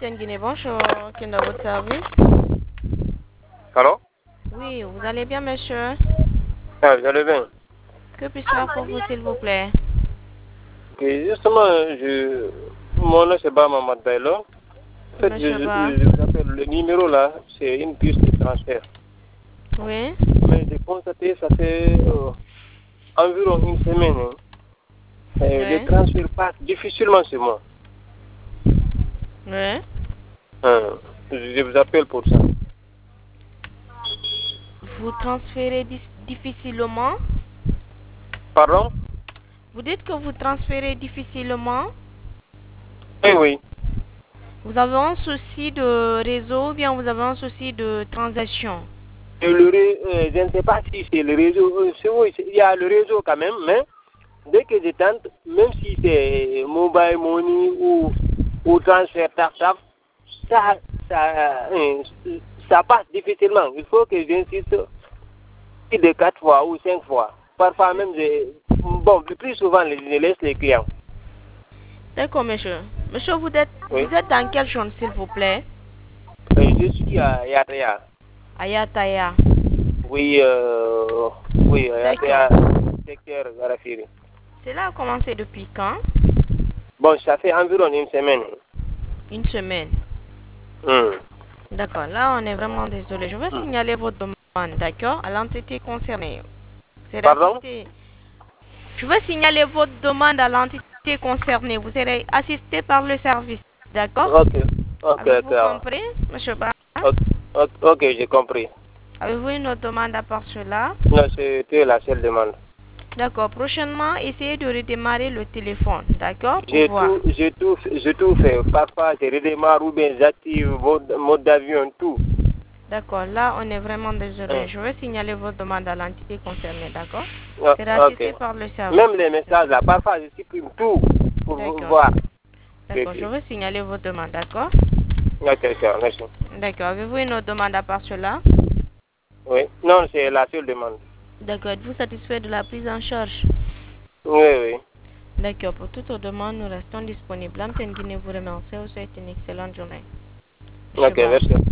Lamtine Guinée, bonjour. Qui est dans votre service? Allô? Oui, vous allez bien, monsieur? Ah, vous allez bien? Que puis-je faire pour vous, s'il vous plaît? Ok, justement, mon nom c'est Bama Madbailo. En fait, Monsieur je Ba. vous appelle le numéro là, c'est une puce de transfert. Oui? Mais j'ai constaté, ça fait environ une semaine. Les Oui? transferts passent difficilement chez moi. Oui? Je vous appelle pour ça. Vous transférez difficilement? Pardon? Vous dites que vous transférez difficilement? Oui, oui. Vous avez un souci de réseau ou bien vous avez un souci de transaction? Je ne sais pas si c'est le réseau. Oui, il y a le réseau quand même, mais dès que je tente, même si c'est mobile money ou transfert tap, ça passe difficilement. Il faut que j'insiste plus de 4 fois ou 5 fois. Parfois même, le plus souvent, je laisse les clients. D'accord, monsieur. Monsieur, vous Oui. êtes dans quelle zone, s'il vous plaît? Je suis à Yataya. Ayataya. Oui, Yataya, D'accord. secteur Garafiri. Cela a commencé depuis quand? Bon, ça fait environ une semaine. Une semaine. D'accord. Là, on est vraiment désolé. Je vais signaler votre demande, d'accord, à l'entité concernée. Pardon? Je vais signaler votre demande à l'entité concernée. Vous serez assisté par le service, d'accord? Ok, Avez-vous ok. compris, monsieur Ba? Ok, j'ai compris. Avez-vous une autre demande à part cela? Non, c'était la seule demande. D'accord. Prochainement, essayez de redémarrer le téléphone, d'accord, pour J'ai voir. tout fait. Parfois, je redémarre ou bien j'active mode d'avion, tout. D'accord. Là, on est vraiment désolé. Hein. Je vais signaler votre demande à l'entité concernée, d'accord? Ah, C'est assisté ok. par le service. Même les messages là, parfois je supprime tout pour vous D'accord. voir. D'accord. Je vais signaler votre demande, d'accord? Ok, merci. D'accord. Avez-vous une autre demande à part cela? Oui. Non, c'est la seule demande. D'accord. Êtes-vous satisfait de la prise en charge? Oui, oui. D'accord. Pour toute autre demande, nous restons disponibles. Lamtine Guinée vous remercie. Vous souhaite une excellente journée. Ok, Monsieur Ba. merci.